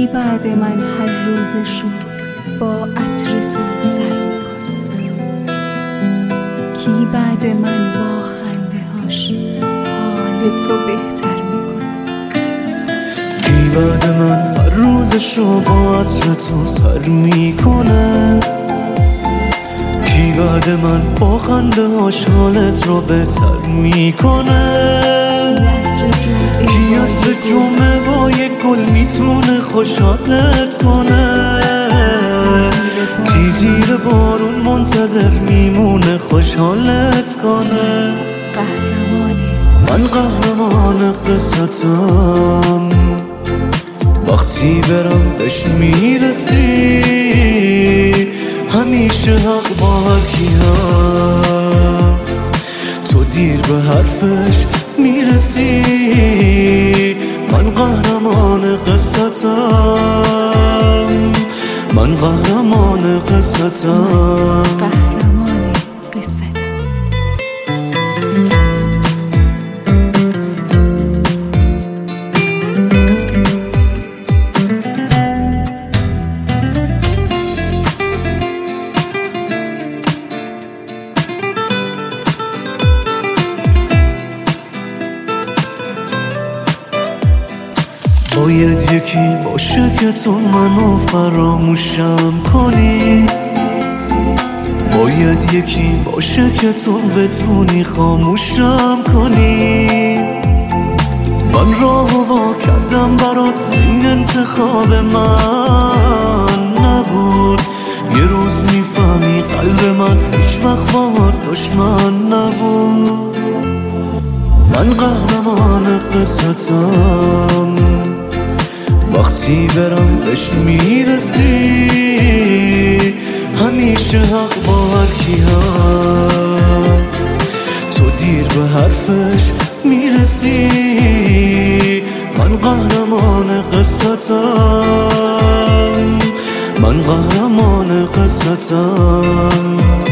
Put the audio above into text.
کی بعد من هر روزشو با عطر تو سر میکنه؟ کی بعد من با خنده هاش حال تو بهتر میکنه؟ کی بعد من هر روزشو با عطر تو سر میکنه؟ کی بعد من با خنده هاش حالت رو بهتر میکنه؟ کی عصر جمعه با یک گل میتونه خوشحالت کنه؟ کی زیر بارون منتظر میمونه خوشحالت کنه؟ من قهرمان قصتم، وقتی برم بهش میرسی همیشه حق با هر کی هست، تو دیر به حرفش میرسی. من قهرمان قصتم، من قهرمان قصتم. باید یکی باشه که تو منو فراموشم کنی، باید یکی باشه که تو بتونی خاموشم کنی. من راهو وا کردم برات، این انتخاب من نبود. یه روز میفهمی قلب من هیچ وقت باهات دشمن نبود. من قهرمان قصتم، وقتی برم بهش میرسی همیشه حق با هر کی هست، تو دیر به حرفش میرسی. من قهرمان قصتم، من قهرمان قصتم.